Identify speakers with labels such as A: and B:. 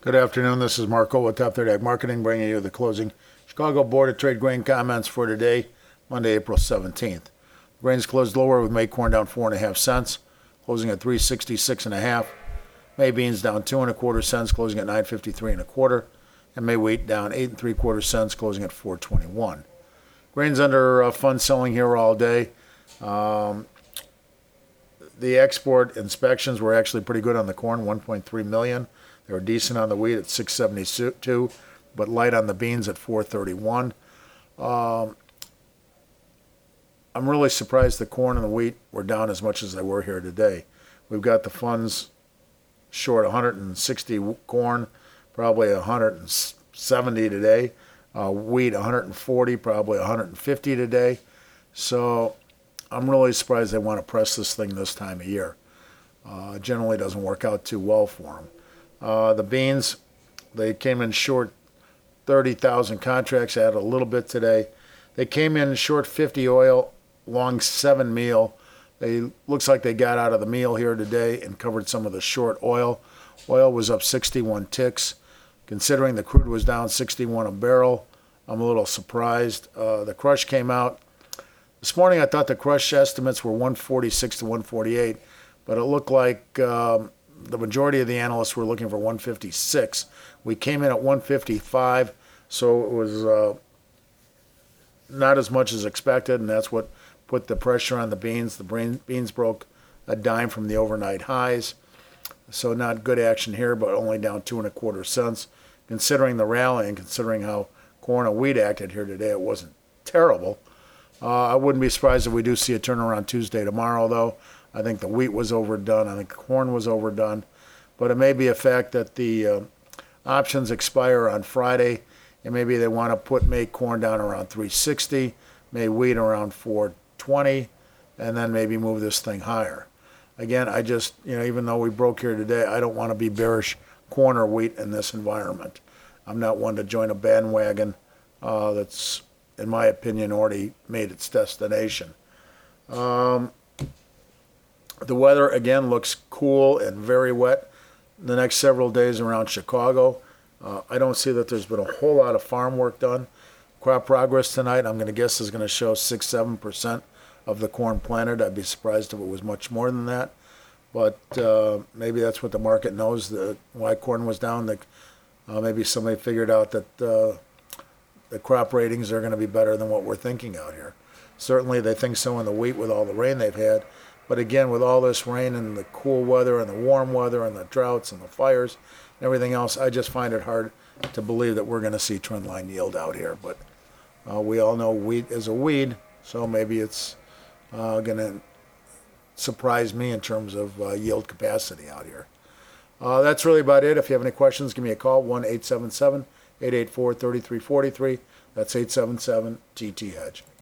A: Good afternoon. This is Marco with Top 30 Ag Marketing, bringing you the closing Chicago Board of Trade grain comments for today, Monday, April 17th. Grains closed lower with May corn down 4.5 cents, closing at 366.5. May beans down 2.25 cents, closing at 953.25, and May wheat down 8.75 cents, closing at 421. Grains under fund selling here all day. The export inspections were actually pretty good on the corn, 1.3 million. They were decent on the wheat at 672, but light on the beans at 431. I'm really surprised the corn and the wheat were down as much as they were here today. We've got the funds short 160 corn, probably 170 today. Wheat 140, probably 150 today. So I'm really surprised they want to press this thing this time of year. Generally doesn't work out too well for them. The beans, they came in short 30,000 contracts, added a little bit today. They came in short 50 oil, long 7 meal. Looks like they got out of the meal here today and covered some of the short oil. Oil was up 61 ticks. Considering the crude was down 61 a barrel, I'm a little surprised. The crush came out. This morning I thought the crush estimates were 146 to 148, but it looked like the majority of the analysts were looking for 156. We came in at 155, so it was not as much as expected, and that's what put the pressure on the beans. The beans broke a dime from the overnight highs, so not good action here, but only down 2.25 cents. Considering the rally and considering how corn and wheat acted here today, it wasn't terrible. I wouldn't be surprised if we do see a turnaround Tuesday, tomorrow, though. I think the wheat was overdone. I think the corn was overdone. But it may be a fact that the options expire on Friday, and maybe they want to put May corn down around 360, May wheat around 420, and then maybe move this thing higher. Again, I just, even though we broke here today, I don't want to be bearish corn or wheat in this environment. I'm not one to join a bandwagon that's, in my opinion, already made its destination. The weather, again, looks cool and very wet the next several days around Chicago. I don't see that there's been a whole lot of farm work done. Crop progress tonight, I'm going to guess, is going to show 6-7% of the corn planted. I'd be surprised if it was much more than that. But maybe that's what the market knows, why corn was down. Maybe somebody figured out that the crop ratings are going to be better than what we're thinking out here. Certainly they think so in the wheat with all the rain they've had. But again, with all this rain and the cool weather and the warm weather and the droughts and the fires and everything else, I just find it hard to believe that we're going to see trendline yield out here. But we all know wheat is a weed, so maybe it's going to surprise me in terms of yield capacity out here. That's really about it. If you have any questions, give me a call, 1-877-884-3343. That's 877-TT-HEDGE.